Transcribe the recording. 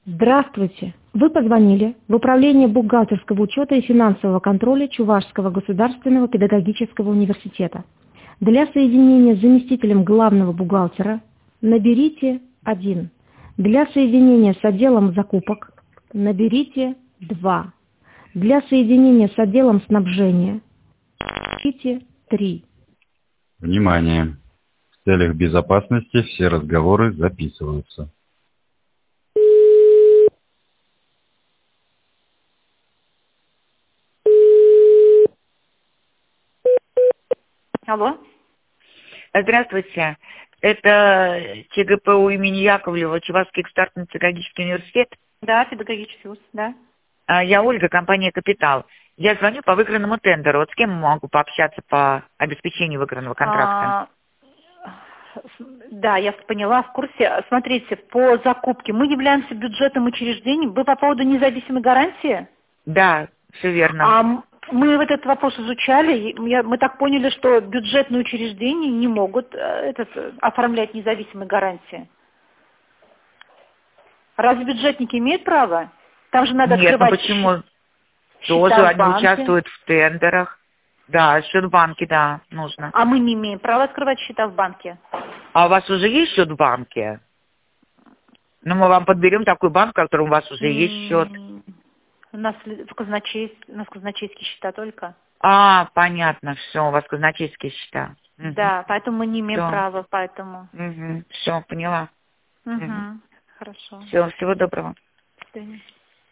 Здравствуйте! Вы позвонили в Управление бухгалтерского учета и финансового контроля Чувашского государственного педагогического университета. Для соединения с заместителем главного бухгалтера наберите 1. Для соединения с отделом закупок наберите 2. Для соединения с отделом снабжения наберите 3. Внимание! В целях безопасности все разговоры записываются. Алло. Здравствуйте. Это ЧГПУ имени Яковлева, Чувашский государственно-педагогический университет. Да, педагогический вуз, да. Я Ольга, компания «Капитал». Я звоню по выигранному тендеру. Вот с кем могу пообщаться по обеспечению выигранного контракта? Да, я поняла, в курсе. Смотрите, по закупке мы являемся бюджетным учреждением. Вы по поводу независимой гарантии? Да, все верно. Мы вот этот вопрос изучали. Мы так поняли, что бюджетные учреждения не могут оформлять независимые гарантии. Разве бюджетники имеют право? Там же надо Нет, открывать почему? счета Тоже в они банке. участвуют в тендерах. Да, счет в банке, да, нужно. А мы не имеем права открывать счета в банке. А у вас уже есть счет в банке? Ну, мы вам подберем такой банк, в котором у вас уже есть счет. У нас в казначейские счета только. Понятно, все, у вас казначейские счета. Да, поэтому мы не имеем права, поэтому. Все, поняла. Хорошо. Все, всего доброго. До свидания.